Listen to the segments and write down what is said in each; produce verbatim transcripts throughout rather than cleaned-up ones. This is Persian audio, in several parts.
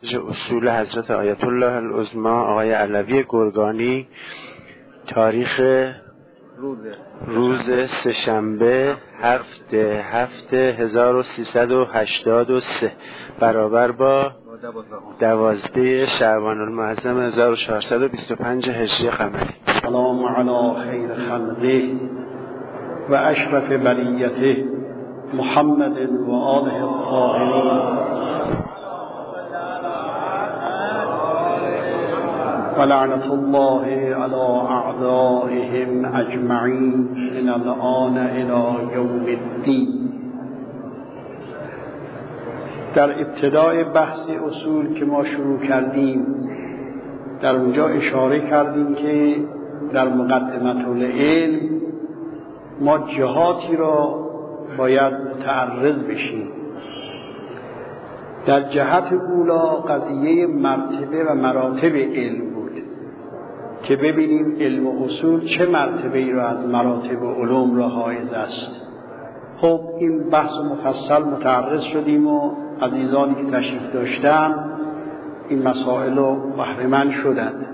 اصول حضرت آیت الله العظمی آقای علوی گرگانی، تاریخ روز سه‌شنبه هفت هفت هزار و سیصد و هشتاد و سه برابر با دوازده شعبان المعظم هزار و چهارصد و بیست و پنج هجری قمری. سلام علی خیر خلقه و اشرف بریته محمد و آله الطاهرین و لعنت الله علی اعدائهم اجمعین من الآن الی یوم الدین. در ابتدای بحث اصول که ما شروع کردیم، در اونجا اشاره کردیم که در مقدمه العلم ما جهاتی را باید متعرض بشیم. در جهت اولا قضیه مرتبه و مراتب علم بود که ببینیم علم و اصول چه مرتبه ای را از مراتب و علوم را حائز است. خب این بحث مفصل متعرض شدیم و عزیزانی که تشریف داشتن این مسائل رو بهره مند شدند.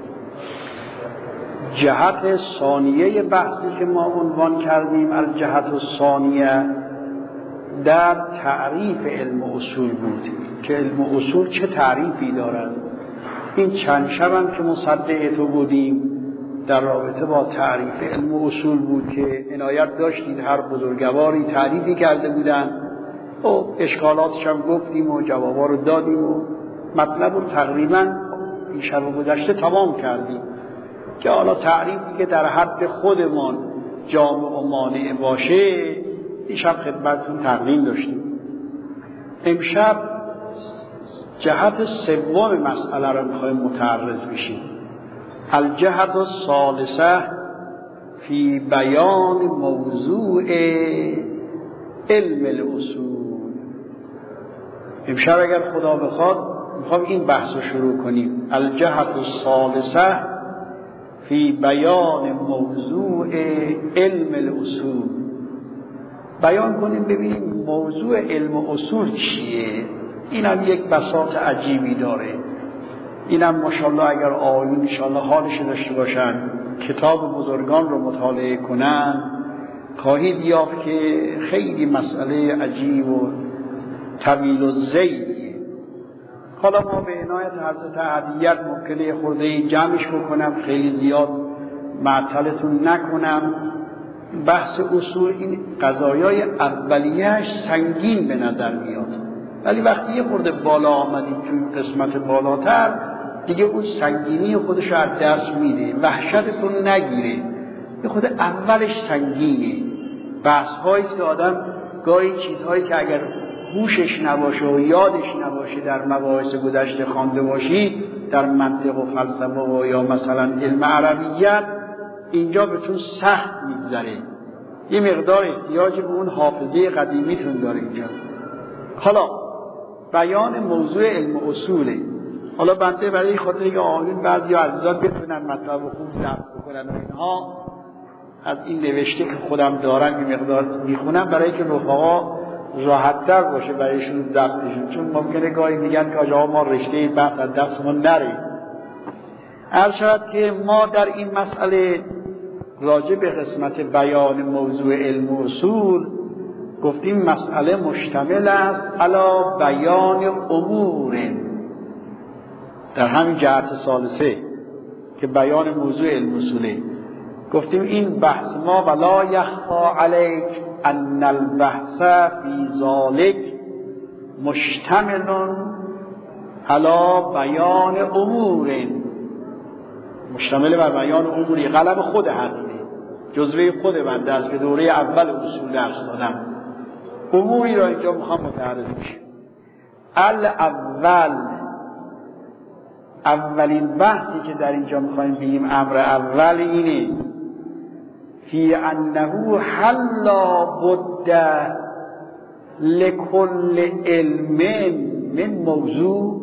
جهت ثانیه بحثی که ما عنوان کردیم از جهت ثانیه در تعریف علم و اصول بود که علم و اصول چه تعریفی دارد. این چند شبم که مصدق تو بودیم در رابطه با تعریف علم و اصول بود که عنایت داشتید هر بزرگواری تعریفی کرده بودن و اشکالاتش هم گفتیم و جوابا رو دادیم و مطلب رو تقریبا این شب گذشته تمام کردیم که حالا تعریفی که در حد خودمان جامع و مانع باشه این شب خدمتتون تقدیم داشتیم. امشب جهت سوم مسئله رو میخوایم متعرض بشیم، الجهت الثالثه فی بیان موضوع علم الاصول. امشب اگر خدا بخواد میخوام این بحث رو شروع کنیم، الجهت الثالثه فی بیان موضوع علم الاصول. بیان کنیم ببینیم موضوع علم و اصول چیه. اینم یک بساط عجیبی داره. اینم ماشاءالله اگر آیون انشاءالله حالش داشته باشن کتاب بزرگان رو مطالعه کنن خواهید یافت که خیلی مسئله عجیب و طویل و زیدیه. حالا ما به عنایت حضرت هدیت ممکنه خورده جمعش بکنم، خیلی زیاد معطلتون نکنم. بحث اصول این قضایای اولیه‌اش سنگین به نظر میاد، ولی وقتی یه خورده بالا آمدید توی قسمت بالاتر دیگه اون سنگینی خودش رو از دست میده، وحشتتون نگیره. یه خود اولش سنگینه، بحث هاییست که آدم گاهی چیزهایی که اگر هوشش نباشه و یادش نباشه در مباحث گذشته خوانده باشی در منطق و فلسفه و یا مثلا علم عربیت اینجا بهتون سخت میگذره. یه مقدار احتیاج به اون حافظه قدیمیتون داره اینجا. حالا بیان موضوع علم و اصوله. حالا بنده برای خاطر که آقایون بعضی عزیزان بتونن مطلب رو خوب ضبط بکنن و اینها از این نوشته که خودم دارم یه مقدار میخونم برای که رفقا راحت‌تر باشه برایشون ضبطشون، چون ممکنه گاهی میگن که آقا ما رشته بحث از دستمون نره. عرض شود که ما در این مسئله راجع به قسمت بیان موضوع علم و اصول گفتیم مسئله مشتمل است علی بیان امور. در همین جهت ثالثه که بیان موضوع علم و اصوله گفتیم این بحث ما ولا یخفا علیک ان البحث فی ذلک مشتمل علی بیان امور، مشتمل بر بیان اموری. قلم خود همینه، جزوه خود بنده است که دوره اول اصول درس دادم. اموری را اینجا میخوام متعرض بشیم. الاول، اولین بحثی که در اینجا میخوایم بگیم امر اول اینه فی انه حل بد لکل علم من موضوع.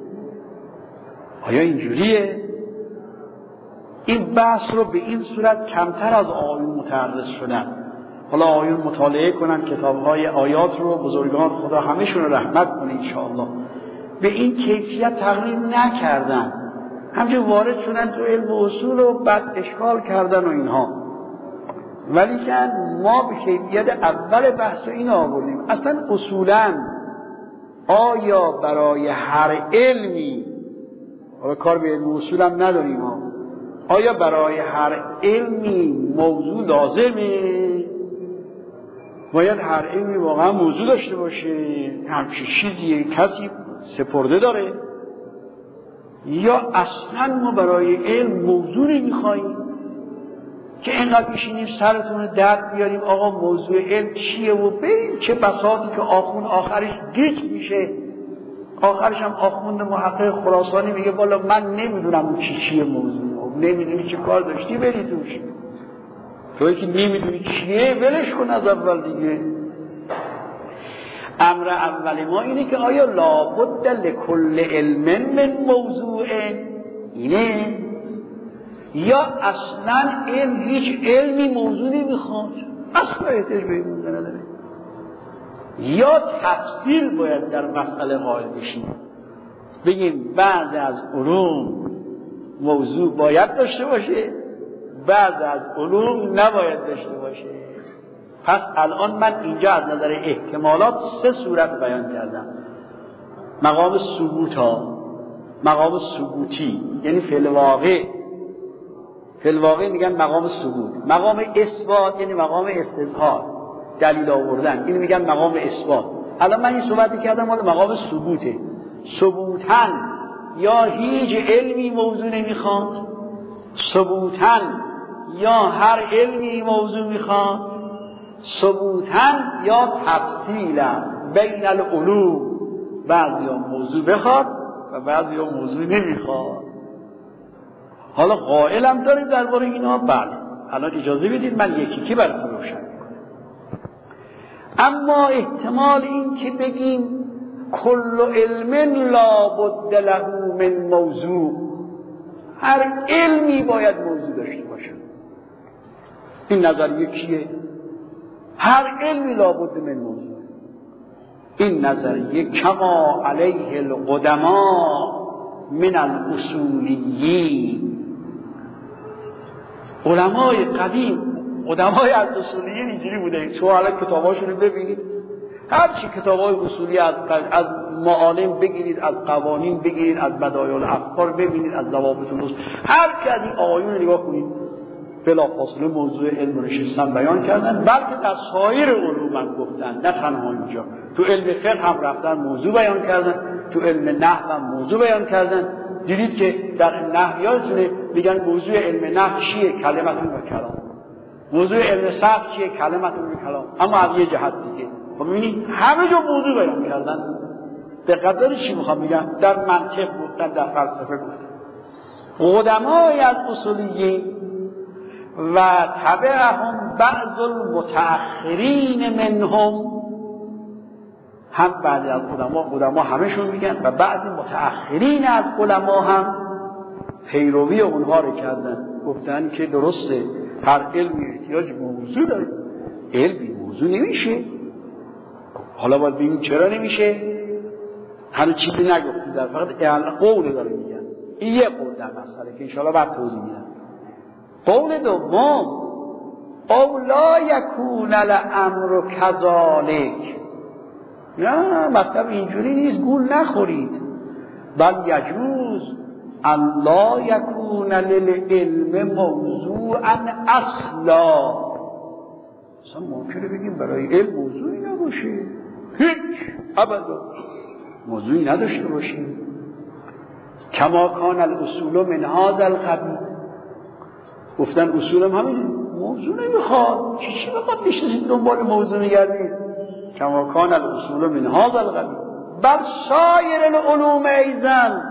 آیا اینجوریه؟ این بحث رو به این صورت کمتر از آیون متعرض شدن. حالا آیون مطالعه کنن کتاب‌های آیات رو، بزرگان خدا همشون رو رحمت کنه انشاءالله. به این کیفیت تقریر نکردن، همچنین وارد شدن تو علم و اصول و بعد اشکال کردن و اینها. ولی که ما به کیفیت اول بحث رو این آوردیم. اصلا اصولا آیا برای هر علمی، حالا کار به علم و اصول هم نداریم ها، آیا برای هر علمی موضوع لازمه؟ باید هر علمی واقعا موضوع داشته باشه؟ همچین چیزی کسی سپرده داره؟ یا اصلا ما برای علم موضوع نمیخواییم که اینقدر بشینیم سرتون رو درد بیاریم آقا موضوع علم چیه و بریم چه بساطی که آخون آخرش گیج میشه، آخرش هم آخوند محقق خراسانی میگه والا من نمیدونم اون چی چیه موضوع، نمیدونی چه کار داشتی بری توش، توی که نمیدونی چیه ولش کن از اول دیگه. امر اول ما اینه که آیا لابد لکل علم من موضوع اینه، یا اصلا علم هیچ علمی موضوع نمیخواد، اصلا احتیاج به این موضوع نداره، یا تفصیل باید در مسئله قائل بشیم بگیم بعض از علوم موضوع باید داشته باشه، بعض از علوم نباید داشته باشه. پس الان من اینجا از نظر احتمالات سه صورت بیان کردم. مقام ثبوت ها، مقام ثبوتی یعنی فی الواقع، فی الواقع میگن مقام ثبوت، مقام اثبات یعنی مقام استظهار، دلیل آوردن، اینو میگن مقام اثبات. الان من این صحبتی کردم مال مقام ثبوته. ثبوتن یا هیچ علمی موضوع نمیخواد، ثبوتن یا هر علمی موضوع میخواد، ثبوتن یا تفصیلا بین العلوم، بعضی ها موضوع بخواد و بعضی ها موضوع نمیخواد. حالا قائلم داریم درباره اینا؟ بله. الان اجازه بدید من یکی که براتون روشن میکنم. اما احتمال این که بگیم کل علم لابد له من موضوع، هر علمی باید موضوع داشته باشه، این نظریه کیه؟ هر علمی لابد من موضوع. این نظریه کما علیه القدما من الاصولیین، علمای قدیم، علمای از اصولیین اینجوری بوده. شما حالا کتاباشون رو ببینید، هر چی کتابای اصولی از از معالم بگیرید، از قوانین بگیرید، از بدایع الافکار ببینید، از ضوابط الاصول، هر کی از این آقایون نگاه کنید بلافاصله موضوع علم رو نشستن بیان کردن. بلکه در سایر علوم هم گفتن، نه تنها اینجا، تو علم فقه هم رفتن موضوع بیان کردن، تو علم نحو هم موضوع بیان کردن. دیدید که در نحو یادتونه میگن موضوع علم نحو چیه؟ کلمتون و کلام. موضوع علم صرف چیه؟ کلمتون و کلام. اما از یه جهت دیگه خب ببینید همه جا موضوع بیان کردن. دقت دارید چی میخوام بگم؟ در منطق گفتن، در فلسفه گفتن. قدمای از اصولیین و تبعهم بعض المتأخرین منهم، هم بعضی از علما، علما همشون میگن، و بعضی متأخرین از علما هم پیروی اونها رو کردن، گفتن که درسته هر علمی احتیاج موضوع داره، علمی موضوع نمیشه. حالا باید ببینیم چرا نمیشه، هنوز چیزی نگفتیم، در فقط قول داره میگن. این یه قول در مسئله که انشاءالله بعد توضیح میدم. قول دوم، او لا یکون الامر کذالک، نه مطلب اینجوری نیست، گول نخورید، بل یجوز ان لا یکون للعلم موضوعا اصلا. اصلا ممکنه بگیم برای علم موضوعی نباشه، هیچ ابدا موضوعی نداشته باشیم. کما کان الاصول من هذا القبیل، گفتن اصول هم همین موضوع نمیخواد، چی چی بخواد بشنسید دنبال موضوع میگردید. کما کان الاصول من هذا القبیل بل سایر العلوم ایضا،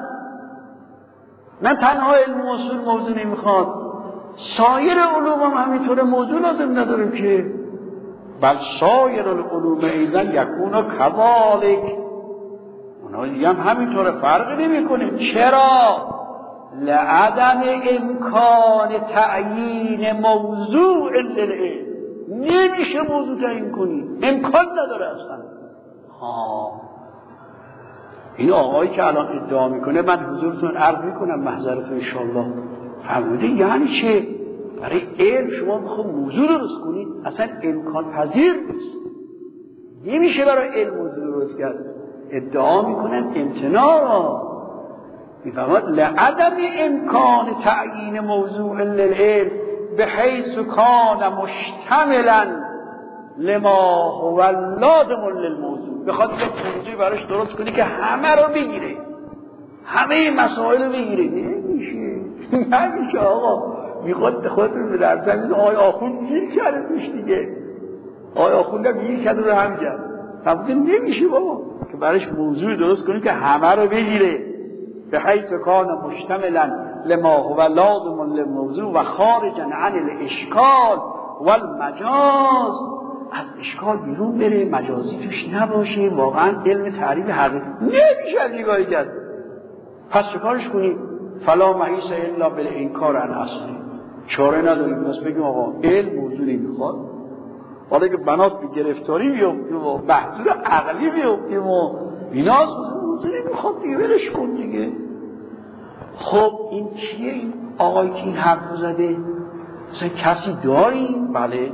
نه تنها علم اصول موضوع نمیخواد، سایر علوم هم همینطوره موضوع لازم نداره که. بل سایر العلوم ایضا یکون کذالک، اونا دیگه هم همینطوره، فرقی نمیکنه. چرا؟ لعدم امکان تعیین موضوع للعلم، نمیشه موضوع تعیین کنی، امکان نداره اصلا. ها این آقایی که الان ادعا میکنه من حضورتون عرض میکنم محضرتون انشاءالله فرموده یعنی چه؟ برای علم شما بخواد موضوع درست کنید اصلا امکان پذیر نیست، نمیشه برای علم موضوع درست کرد. ادعا میکنن امتناع را میفهمد لعدم امکان تعیین موضوع للعلم به حیث کان مشتملا لما هو لازم للموضوع. بخواد یک موضوعی براش درست کنی که همه رو بگیره، همه مسائل رو بگیره، نمیشه نمیشه آقا. میخواد خودتون در زمین آقای آخوند گیر کرده توش دیگه، آقای آخوند هم گیر کرده رو هم جد تبوده نمیشه بابا که براش موضوع درست کنی که همه رو بگیره. به حیث کان مشتملا لما هو لازم للموضوع و خارجا عن الاشکال والمجاز، از اشکال بیرون بره، مجازی توش نباشه، واقعا علم تعریف حقیقی نمیشه از نگاهی کرد. پس چه کارش کنیم؟ فلا محیص الا بالانکار عن اصلی. چاره نداریم پس بگیم آقا علم موضوع نمیخواد، حالا که بنات به گرفتاری بیفتیم و بحثور عقلی بیفتیم و بیناز موضوع نمیخواد دیگه ولش کن دیگه. خب این چیه این آقایی که این حرف زده؟ مثلا کسی داریم؟ بله،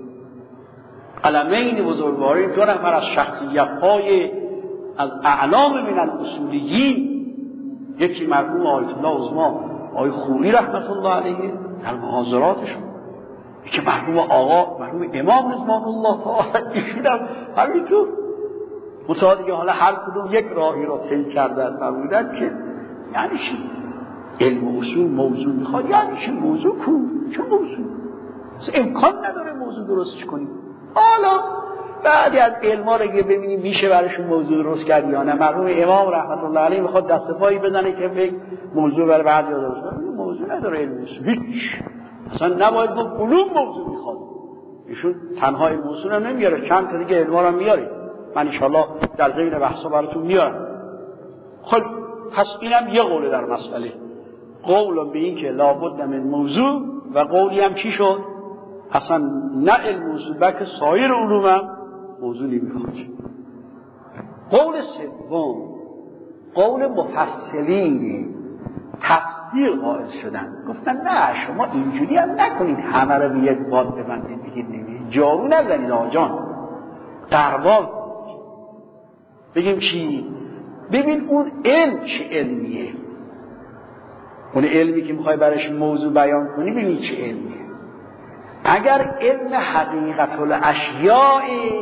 علمین بزرگواریم دو نفر از شخصیت های از اعلام من الاصولیین، یکی مرحوم آیت الله عظما آقای خوری رحمت الله علیه در محاضراتشون، یکی مرحوم آقا مرحوم امام رضوان الله تعالی ایشون هم همینطور متعادیه. حالا هر کدوم یک راهی را طی کردن فرمودن که یعنی چی علم و اصول موضوع میخواد، یعنی چی موضوع کو چه موضوع امکان نداره موضوع درستش کنیم. حالا بعدی از علما رو که ببینیم میشه براشون موضوع درست کرد یا نه. مرحوم امام رحمت الله علیه میخواد دست پایی بزنه که یک موضوع برای بعضی درست کنه، موضوع نداره علم اصول هیچ، اصلا نباید گفت علوم موضوع میخواد. ایشون تنها علم اصول هم نمیاره، چند تا دیگه علما رو هم میاره، من ان شاء الله در ضمن بحثا براتون میارم. خب پس اینم یه قوله در مسئله، قول به این که لابد من موضوع، و قولی هم چی شد؟ اصلا نه علم اصول بلکه سایر علوم هم موضوع نمیخواد. قول سوم قول مفصلین تفسیر قائل شدن، گفتن نه شما اینجوری هم نکنید همه رو به یک باد ببندید بگید نمید جارو نزنید آجان قربال بگیم چی؟ ببین اون علم چه علمیه، اون علمی که میخوای برش موضوع بیان کنی ببین چه علمیه. اگر علم حقیقت الاشیاء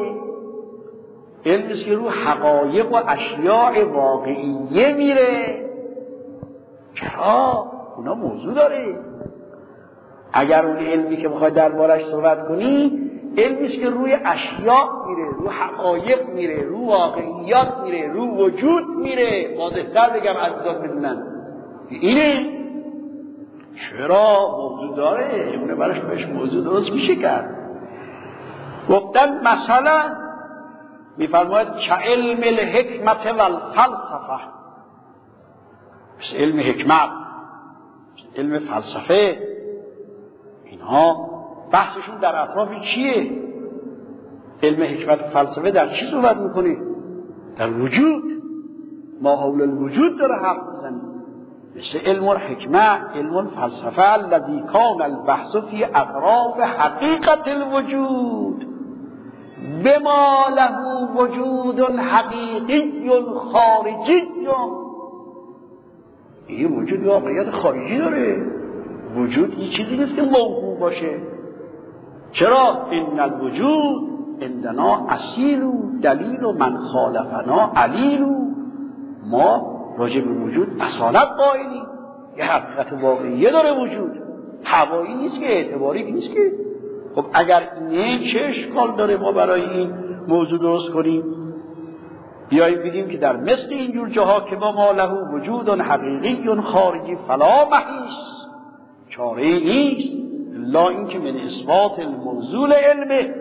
علمی است که رو حقایق و اشیاء واقعیه میره، چرا؟ اونا موضوع داره. اگر اون علمی که میخوای دربارش صحبت کنی علمی است که روی اشیاء میره، رو حقایق میره، رو واقعیات میره، رو وجود میره، واضح‌تر بگم عزیزان بدونن اینه. چرا؟ موضوع داره، اونه براش بهش موضوع درست میشه کرد. گفتن مثلا میفرماید که علم الحکمت و الفلسفه، مثل علم حکمت، علم فلسفه، اینها بحثشون در اطراف چیه؟ علم حکمت و فلسفه در چی صحبت میکنه؟ در وجود، ما حول الوجود داره حرف میزنه. مثل علم الحکمت، علم الفلسفه الذی کان البحث فی اطراف حقیقت الوجود بما له وجود حقیقی خارجی. این وجود واقعیت خارجی داره، وجود این چیزی نیست که موهوم باشه. چرا؟ ان الوجود عندنا اصیل و دلیل و من خالفنا علیل. ما راجع به وجود اصالت قائلیم، یه حقیقت واقعیه داره وجود، هوایی نیست که، اعتباری نیست که. خب اگر اینه چه اشکال داره ما برای این موضوع درست کنیم؟ بیاییم بگیم که در مثل اینجور جاها که با ما له وجود حقیقی خارجی فلا محیص، چاره نیست الا این که من اثبات الموضوع علمه.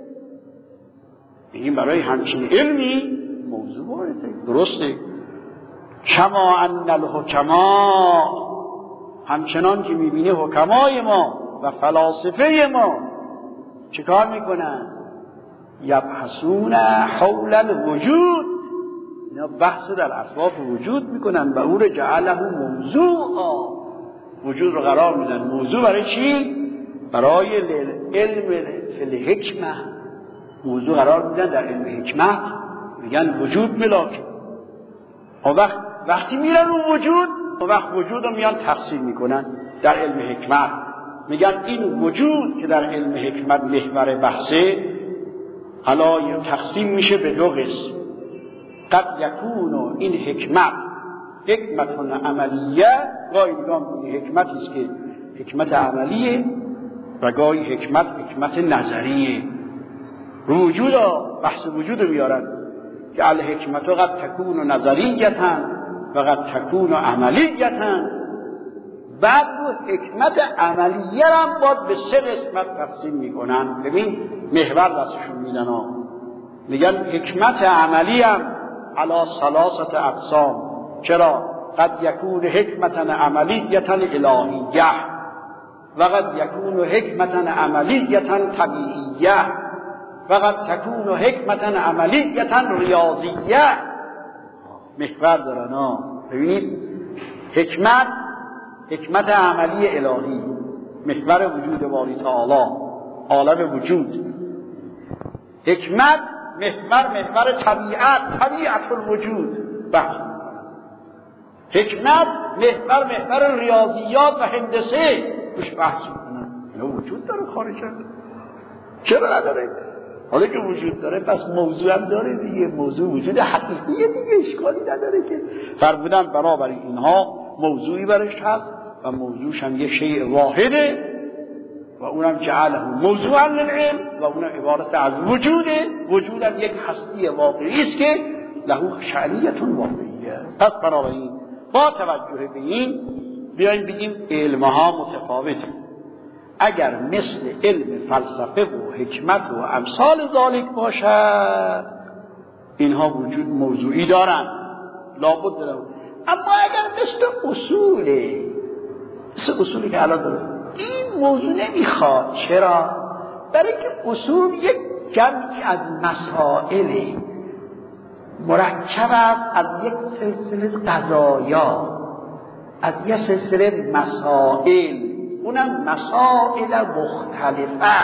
بگیم برای همچین علمی موضوع وارده، درسته. کما ان الحکما، همچنان که میبینه حکمای ما و فلاسفه ما چه کار میکنن؟ یبحثون حول الوجود، اینا بحث در اسباب وجود میکنن و او رو جعله موضوعا، وجود رو قرار میدن موضوع. برای چی؟ برای علم الحکمه موضوع قرار میدن در علم حکمت، میگن وجود ملاک. و وقت وقتی میرن اون وجود، و وقت وجود رو میان تقسیم میکنن در علم حکمت، میگن این وجود که در علم حکمت محور بحثه حالا تقسیم میشه به دو قسم. قد یکون این حکمت حکمت عملیه، گاهی میگم حکمتی است که حکمت عملیه و گاهی حکمت حکمت نظریه. وجود بحث وجود میارن که الحکمت قد تکون نظریتا و قد تکون عملیتا. بعد رو حکمت عملیه هم باید به سه قسمت تقسیم میکنن. ببین محور دستشون میدن ها، میگن حکمت عملی هم علی ثلاثه اقسام. چرا؟ قد یکون حکمتا عملیتا الهیه و قد یکون حکمتا عملیتا طبیعیه و قد تکون حکمتا عملیتا ریاضیه. محور دارن ها. ببینید حکمت حکمت عملی الهی، محور وجود باری تعالی، عالم وجود. حکمت محور محور طبیعت، طبیعت الوجود. بحث حکمت محور محور ریاضیات و هندسه، توش بحث میکنن. اینا وجود داره خارج هم چرا نداره؟ حالا که وجود داره پس موضوع هم داره دیگه، موضوع وجود حقیقیه دیگه، اشکالی نداره که. فرمودن برابر اینها موضوعی برش هست و موضوعش هم یه شیء واحده و اونم جعله موضوعا للعلم و اونم عبارت از وجوده. وجود هم یک هستی واقعی است که له شأنیت واقعیه. پس بنابراین با توجه به این بیایم بگیم علمها متفاوته. اگر مثل علم فلسفه و حکمت و امثال ذالک باشد اینها وجود موضوعی دارن، لابد دارن. اما اگر مثل اصوله، مثل اصولی که الان دارن، این موضوع نمیخواد. چرا؟ برای که اصول یک جمعی از مسائل مرکب است از یک سلسله قضایا، از یک سلسله مسائل، اونم مسائل مختلفه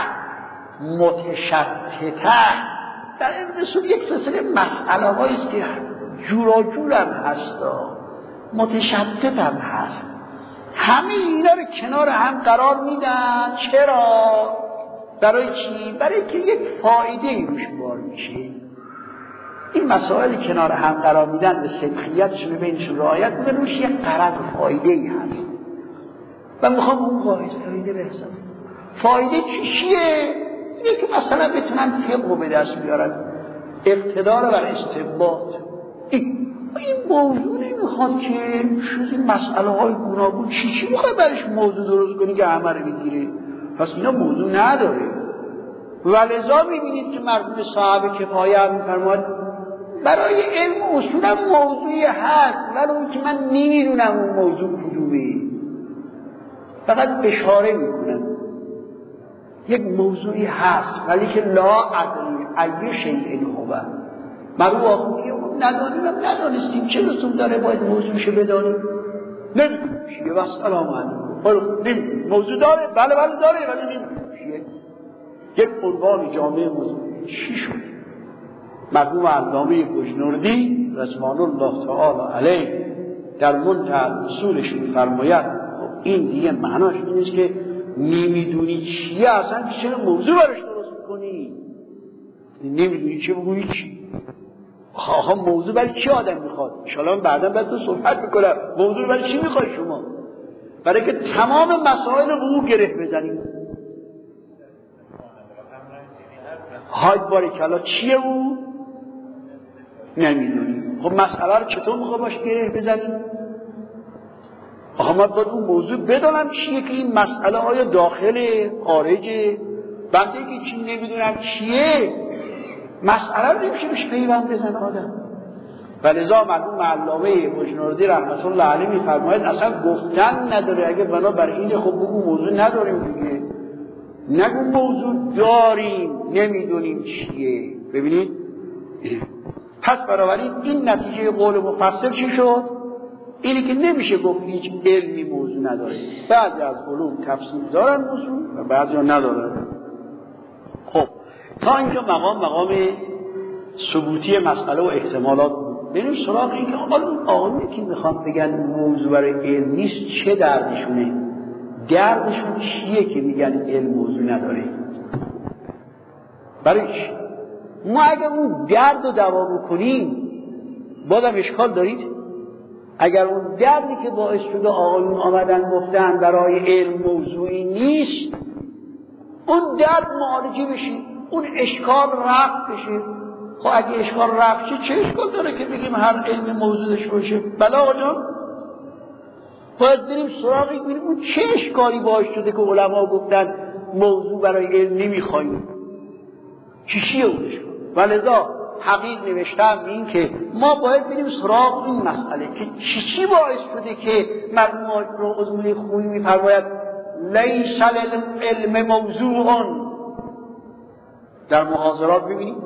متشتته. در این اصول یک سلسله مسئله هایی است که جوراجور هم هست، متشتت هم هست. همه اینا رو کنار هم قرار میدن. چرا؟ برای چی؟ برای که یک فایده روش بار میشه. این مسائل کنار هم قرار میدن به سبخیتشون و بینشون رعایت میدن، روش یک غرض فایده ای هست و میخوام اون قاعده فایده برسن. فایده چیه؟ اینه که مثلا بتونن فقه رو به دست بیارن، اقتدار بر استنباط. این این موضوع نمیخواد که چیزی مسئله های گوناگون چی چی میخواد برش موضوع درست کنی که همه رو بگیره. پس اینا موضوع نداره. ولذا میبینید که مرحوم صاحب کفایه هم میفرماید برای علم اصول هم موضوعی هست، ولی اون که من نمیدونم اون موضوع کدومه، فقط اشاره میکنم یک موضوعی هست ولی که لا ادری ای شیء هو. مرحوم آخوندی ندانیم هم ندانستیم چه رسوم داره باید موضوعشو بدانیم. نمیدونیم چیه و سلام علیکم. موضوع داره؟ بله بله داره ولی نمیدونیم چیه. یک عنوان جامعه موضوع چی شد؟ مرحوم علامه بجنوردی رضوان الله تعالی علیه در منتهی اصولش می‌فرماید این دیگه معناش این نیست که نمیدونی چیه، اصلا چرا موضوع براش درست می‌کنی؟ نمیدونی چه بگویی چی؟ آها موضوع برای چی آدم میخواد؟ ان شاءالله بعدا بعد صحبت میکنم. موضوع برای چی میخوای شما؟ برای که تمام مسائل رو او گره بزنیم. های باریکلا چیه او؟ نمیدونیم. خب مسئله رو چطور میخوای باش گره بزنیم؟ آها من باید اون موضوع بدانم چیه که این مسئله آیا داخل خارجه. بنده که چی نمیدونم چیه مسئله رو نمیشه بهش پیوند بزنه آدم. ولذا مرحوم علامه بجنوردی رحمت الله علیه میفرماید اصلا گفتن نداره. اگه بنا بر اینه خب بگو موضوع نداریم دیگه، نگو موضوع داریم نمیدونیم چیه. ببینید پس بنابراین این نتیجه قول مفسر چی شد؟ اینی که نمیشه گفت هیچ علمی موضوع نداره. بعضی از علوم تفسیر دارن موضوع و بعضی ها ندارن. خب تا اینجا مقام مقام ثبوتی مسئله و احتمالات بود. بریم سراغ این که حالا اون آقایونی که میخوان بگن موضوع برای علم نیست چه دردشونه؟ دردشون چیه که میگن علم موضوع نداره؟ برای چی؟ ما اگر اون درد رو دوا بکنیم بازم اشکال دارید؟ اگر اون دردی که باعث شده آقایون آمدن گفتن برای علم موضوعی نیست، اون درد معالجه بشه، اون اشکال رفع بشه. خب اگه اشکال رفع شه چه اشکال داره که بگیم هر علم موضوعش باشه؟ بله آقا جان، باید بریم سراغی ببینیم اون چه اشکالی باعث شده که علما گفتن موضوع برای علم نمیخوایم. چیه اون اشکال؟ ولذا حقیق نوشتم این که ما باید بریم سراغ این مسئله که چی چی باعث شده که مرحوم رو عظمای خویی میفرماید لیس العلم موضوعون. در محاضرات ببینیم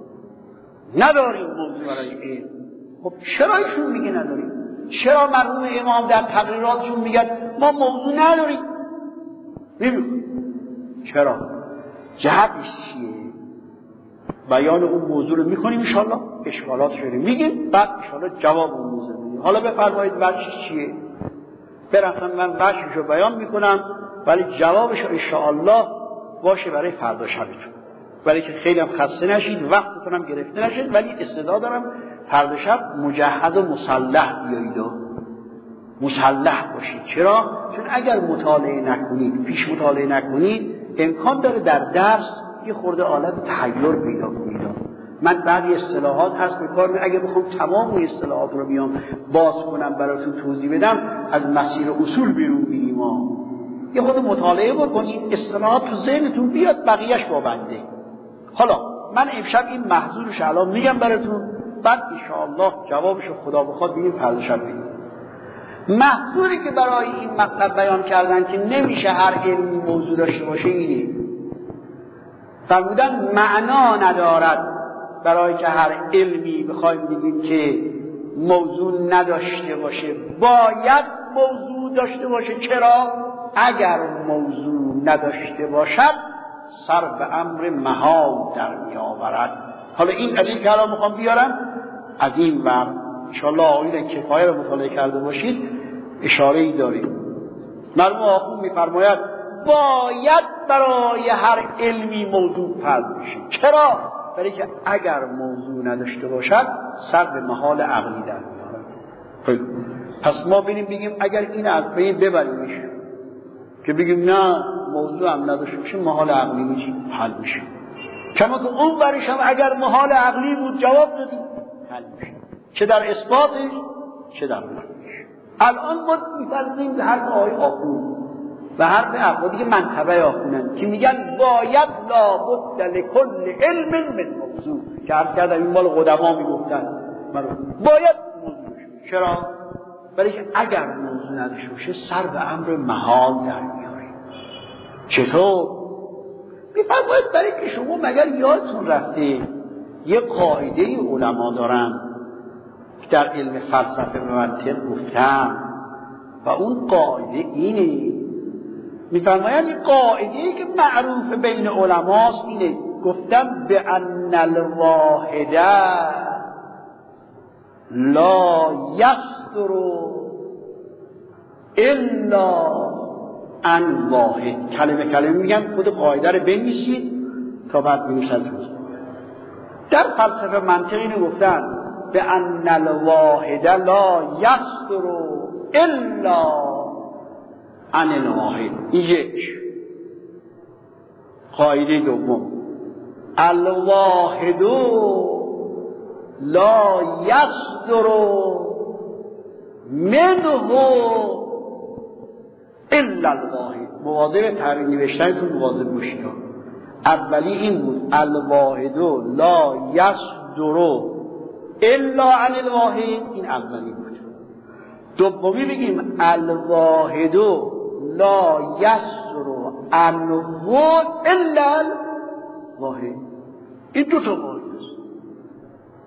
نداریم موضوع برای علم. خب چرا ایشون میگه نداریم؟ چرا مرحوم امام در تقریراتشون میگن ما موضوع نداریم؟ ببینیم چرا؟ جهتش چیه؟ بیان اون موضوع رو میکنیم انشالله، اشکالاتش رو میگیم، بعد انشالله جواب اون موضوع میدیم. حالا بفرمایید وجهش چیه؟ برسن من وجهش رو بیان میکنم ولی جوابش رو انشالله باشه برای فردا شبتون، ولی که خیلی هم خسته نشید، وقتتون هم گرفته نشید، ولی استعداد دارم فردا شب مجهز و مسلح بیایید و مسلح باشید. چرا؟ چون اگر مطالعه نکنید، پیش مطالعه نکنید، امکان داره در درس یه خورده حالت تحیر پیدا کنید. من بعضی اصطلاحات هست به کار، اگه بخوام تمام اون اصطلاحات رو بیام باز کنم براتون توضیح بدم از مسیر اصول بیرون میریم. یه خود مطالعه بکنید، اصطلاحات تو ذهنتون بیاد، بقیه‌اش با بنده. حالا من امشب این محضورش الان میگم براتون، بعد ان شاءالله جوابشو خدا بخواد ببینیم فردا شب ببینیم. محضوری که برای این مطلب بیان کردن که نمیشه هر علمی موضوع داشته باشه اینه. فرمودن معنا ندارد برای که هر علمی بخوایم بگیم که موضوع نداشته باشه، باید موضوع داشته باشه. چرا؟ اگر موضوع نداشته باشد سر به امر محال در می آورد. حالا این ادله که الان میخوام بیارم از این ور انشاءالله آیین کفایه رو مطالعه کرده باشید اشاره ای داریم. مرحوم آخوند میفرماید باید برای هر علمی موضوع فرض بشه. چرا؟ برای که اگر موضوع نداشته باشد سر به محال عقلی در میاد. پس ما بینیم بگیم اگر این از بین ببریمش که بگیم نه موضوع هم نداشته باشه محال عقلی میشه حل میشه. کما که اون برش هم اگر محال عقلی بود جواب دادیم حل میشه، چه در اثباتش چه در نفیش. الان ما میفرضیم به حرف آقای آخوند و حرف افرادی که منطبه آخوندن که میگن باید لابد لکل علم من موضوع، که عرض کردم این مال قدما میگفتن باید موضوع شد. چرا؟ برای که اگر موضوع نداشته باشه سر به امر محال در میاره. چطور؟ میفرماید برای که شما مگر یادتون رفته یه قاعده علما دارن که در علم فلسفه و منطق گفتن و اون قاعده اینه. میفرماید این قاعده ای که معروف بین علماست اینه، گفتم به ان الواحده لا یصدر الا عن واحد. کلمه کلمه میگم، خود قاعده رو بنویسید تا بعد بنویسید. در فلسفه منطق اینو گفتن به ان الواحده لا یصدر الا عن الواحد. این یک. قاعده دوم الواحد لا یصدر منه الا الواحد. مواظب تعریف نوشتنتون مواظب باشید. اولی این بود الواحد لا یصدر الا عن الواحد، این اولی بود. دومی بگیم الواحد لا یصدر عنه الا الواحد. این دو تا قاعده است.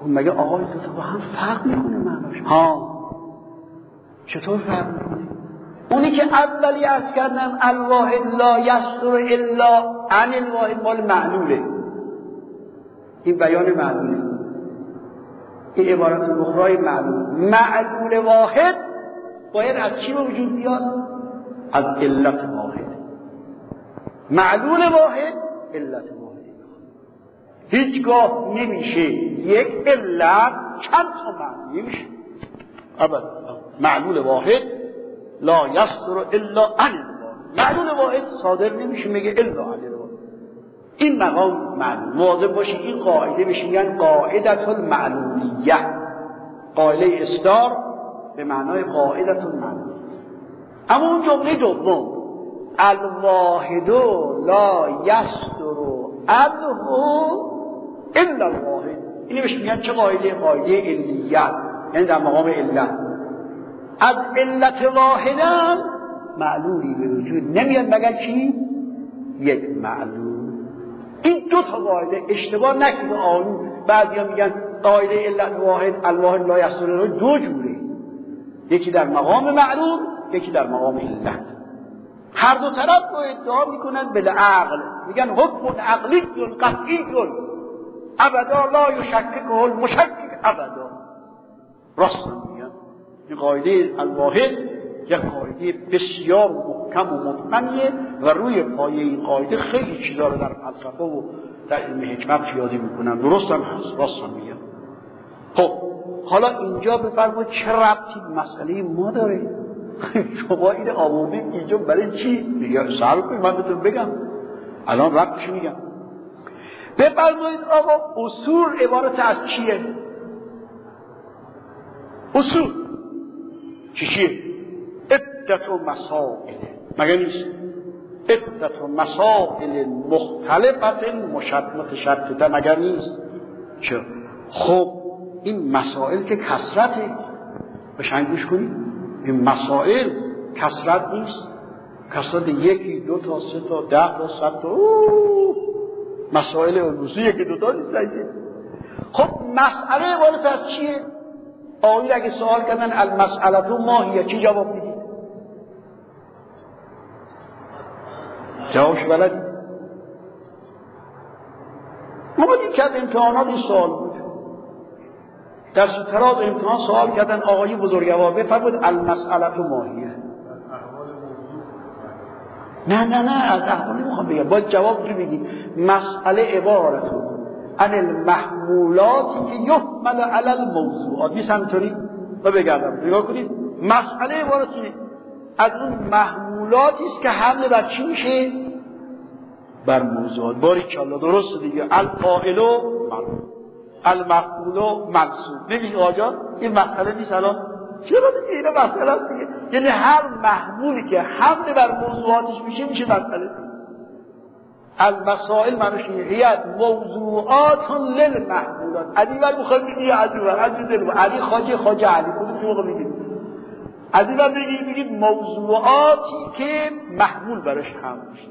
مگه آقای دو تا با هم فرق میکنه معناش؟ ها چطور فرق میکنه؟ اونی که اولی عرض کردم الواحد لا یصدر الا عن الواحد مال معلوله، این بیان معلوله، این عبارت اخرای معلول. معلول واحد باید از چی به وجود بیاد؟ از علت واحد. معلول واحد علت واحد. هیچگاه نمیشه یک علت چند تا معلول نمیشه ابدا. معلول واحد لا یصدر الا عن الواحد، معلول واحد صادر نمیشه میگه الا عن الواحد. این مقام معلول. مواظب باشید این قاعده بشه میگن قاعدة المعلولیه، قاعده اصدار به معنای قاعدة المعلولیه. اما اون جمله دوم الواحد لا یصدر عنه الا الواحد، اینو بهش میگن چه قاعده؟ قاعده علیت، یعنی در مقام علت. از علت واحدم معلولی به وجود نمیاد مگر چی؟ یک معلول. این دو تا قاعده اشتباه نکنید. آن بعضیا میگن قاعده علت واحد الواحد لا یصدر دو جوره، یکی در مقام معلول یکی در مقام علت. هر دو طرف رو ادعا میکنن بالعقل، میگن حکم عقلی قطعی ابدا لا یشککه المشکک ابدا. راست میگن این قاعده الواحد یک قاعده بسیار محکم و متقنیه و روی پایه این قاعده خیلی چیزا رو در فلسفه و در علم حکمت پیاده میکنن. درست هم هست، راست هم میگن. خب حالا اینجا بفرمایید چه ربطی به مسئله ما داره؟ شما این آوردید اینجا برای چی؟ میگه صبر کنید من بهتون بگم، الان ربطش میگم. بفرمایید آقا اصول عبارت از چیه؟ اصول چی چیه؟ عدت و مسائل، مگه نیست؟ عدت و مسائل مختلفت متشتته، مگر نیست؟ چرا؟ خب این مسائل که کثرته، بشنگ گوش کنید، این مسائل کثرت نیست. کثرت یکی دو تا سه تا ده تا صد تا مسائل امروزی یکی دو تا نیست. خب مسئله عبارت از چیه؟ آقایون اگه سوال کردن المسئله ماهیه چی جواب میدید؟ جوابش بلدی؟ اومدی که از امتحانات این سوال بود، در تراز امتحان سوال کردن آقای بزرگوار بفرمود المسئله ماهیه. نه نه نه از احوال نمیخوام بگم، باید جواب رو بگید. مسئله عبارتون عن المحمولاتی که یحمل علی الموضوعات، نیست همینطوری؟ و بگردم نگاه کنید، مسئله عبارتون از اون محمولاتی است که حمل بر چی میشه؟ بر موضوعات. باریکالله درست دیگه. الفاعل و المفعول و منصوب. ببین آجا این مسئله نیست الان؟ چرا دیگه اینا مسئله است دیگه. یعنی هر محمولی که حمل بر موضوعاتش میشه میشه مسئله. المسائل معنیش اینه هی موضوعات للمحمولات. علی ولی میخواد بگی علی ولی علی دل علی خواجه خواجه علی کدوم تو موقع میگید علی ولی بگید بگید موضوعاتی که محمول برش حمل میشه،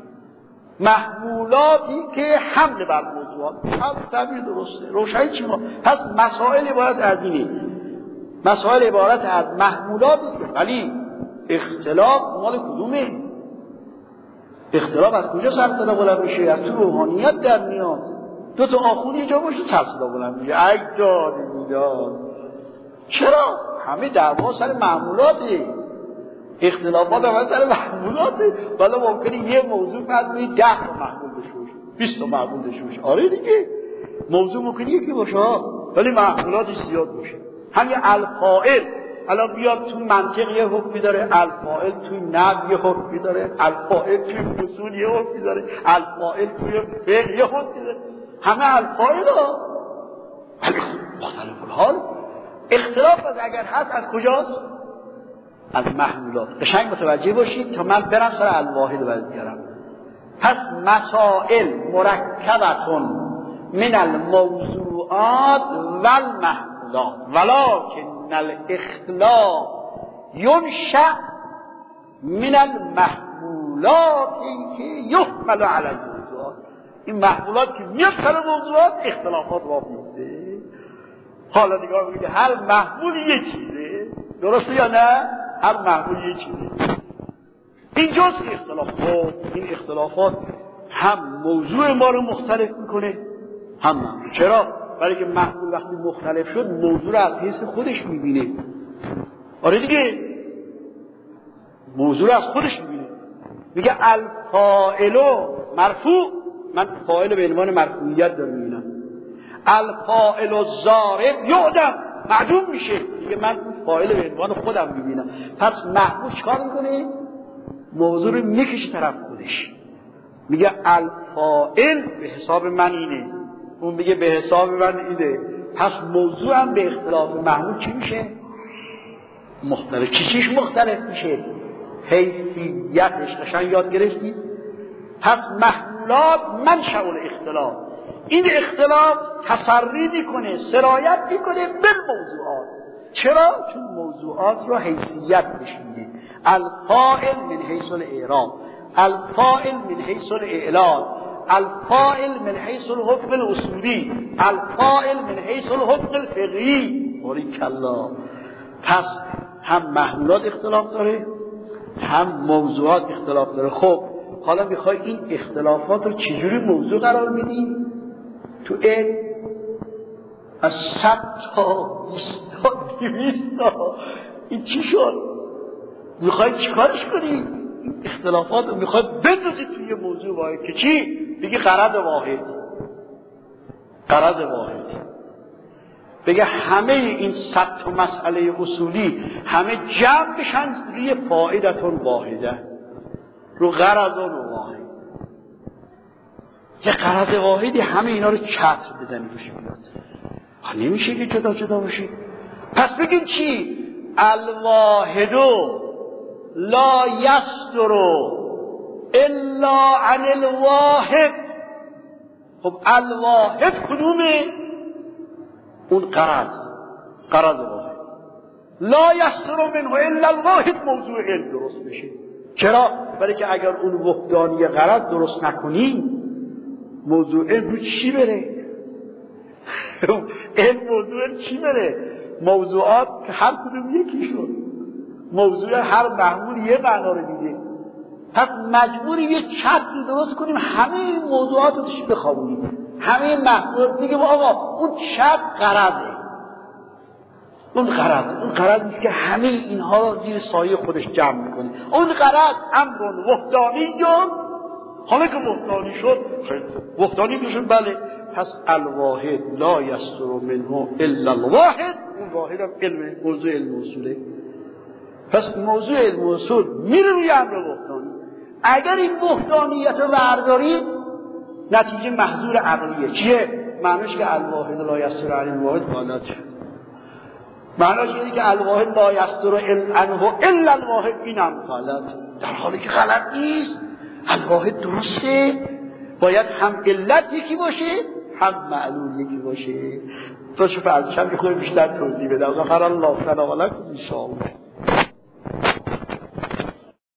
محمولاتی که حمل بر موضوعات. هم تعبیر درسته، روشنی چی ما؟ پس مسائل عبارت از اینه، مسائل عبارت از محمولاتی که ولی اختلاف مال کدومه؟ اختلاف از کجا سر صدا بلند میشه؟ از تو روحانیت در میاد. دو تا آخوند اینجا باشه سر صدا بلند میشه اجداد میداد. چرا؟ همه دعوا سر محمولاته، اختلافات هم سر محمولاته. والا ممکنه یه موضوع فرض ده تا محمول بشه، بیست تا محمول بشه. آره دیگه موضوع ممکنه یکی باشه ولی محمولاتش زیاد باشه. همین الفاعل الان بیاد تو منطق یه حکمی داره، الفاعل تو نحو یه حکمی داره، الفاعل تو اصول یه حکمی داره، الفاعل تو فقه یه حکمی داره. همه الفاعل ها ولی مختلف الحال. اختلاف از اگر هست از کجاست؟ از محمولات. قشنگ متوجه باشید تا من برم سر الواحد برمیگردم. پس مسائل مرکبتون من الموضوعات و المحمولات ولکن الاختلاف ينشأ من المحمولاتی که یحمل علی الموضوعات. این محمولات که میاد سر موضوعات اختلافات راه میفته. حالا نگاه میکنید هر محمول یه چیزه، درسته یا نه؟ هر محمول یه چیزه. این جزء اختلاف. خب این اختلافات هم موضوع ما رو مختلف میکنه هم محمول. چرا؟ برای که محمول وقتی مختلف شد موضوع رو از حیث خودش میبینه. آره دیگه، موضوع رو از خودش میبینه. میگه الفاعل مرفوع، من فاعل به عنوان مرفوعیت دارم میبینم. الفاعل الضارب یعدم، معدوم میشه. میگه من فاعل به عنوان خودم میبینم. پس محمول چیکار میکنه؟ موضوع رو میکشه طرف خودش. میگه الفاعل به حساب من اینه، اون میگه به حساب من اینه. پس موضوع هم به اختلاف محمول چی میشه؟ مختلف. چی چیش مختلف میشه؟ حیثیتش. قشنگ یاد گرفتی؟ پس محمولات منشأ الاختلاف. این اختلاف تسری میکنه، سرایت میکنه به موضوعات. چرا؟ چون موضوعات رو حیثیت میده. الفاعل من حیث الاعراب، الفاعل من حیث الاعلان، الفاعل من حیث الحکم الاصولی، الفاعل من حیث الحکم الفقهی. باریکالله. پس هم محمولات اختلاف داره هم موضوعات اختلاف داره. خب حالا میخوای این اختلافات رو چجوری موضوع قرار میدی؟ تو این از صد تا بیست تا دویست تا این چی شد؟ میخوای چیکارش کنی؟ این اختلافات رو میخوای بندازی توی موضوع واحد که چی؟ بگی غرض واحد. غرض واحد بگه همه این صد تا مسئله اصولی همه جمع بشن روی فائدتون واحده، رو غرضون واحد. یه غرض واحدی همه اینا رو چتر بزنی روش بیاد. نمیشه که جدا جدا باشی. پس بگیم چی؟ الواحدو لا یصدر الا عن الواحد. خب الواحد کدومه؟ اون غرض، غرض واحد. لا یصدر منه الا الواحد موضوع علم درست میشه. چرا؟ برای که اگر اون وحدانی غرض درست نکنی موضوع علم رو چی بره؟ این موضوع چی بره؟ موضوعات هر کدوم یکی شد. موضوع هر محمول یه معنا رو میده. پس مجبوری یه چتری درست کنیم همه این موضوعات رو توش بخوابونیم. همه محمولات میگه آقا اون چت غرضه. اون غرض، اون غرض نیست که همه اینها رو زیر سایه خودش جمع میکنه. اون غرض امر وحدانی جون. حالا که وحدانی شد، وحدانی شد بله. پس الواحد لا یصدر منه الا الواحد. اون واحد هم علم، موضوع علم اصوله. پس موضوع علم اصول میره روی امر وحدانی. اگر این وحدانیت رو بردارید نتیجه محضور عقلیه. چیه؟ معنیش که الواحد لا یصدر عن الواحد غلط. معنیش اینه که الواحد لا یصدر عنه الا الواحد، اینم غلط. در حالی که غلط نیست. الواحد درسته، باید هم علت یکی باشه هم معلول یکی باشه. تو شو فرض شم که خود بیشتر توضیح بده. آخر الله تعالی علیکم ان شاء الله.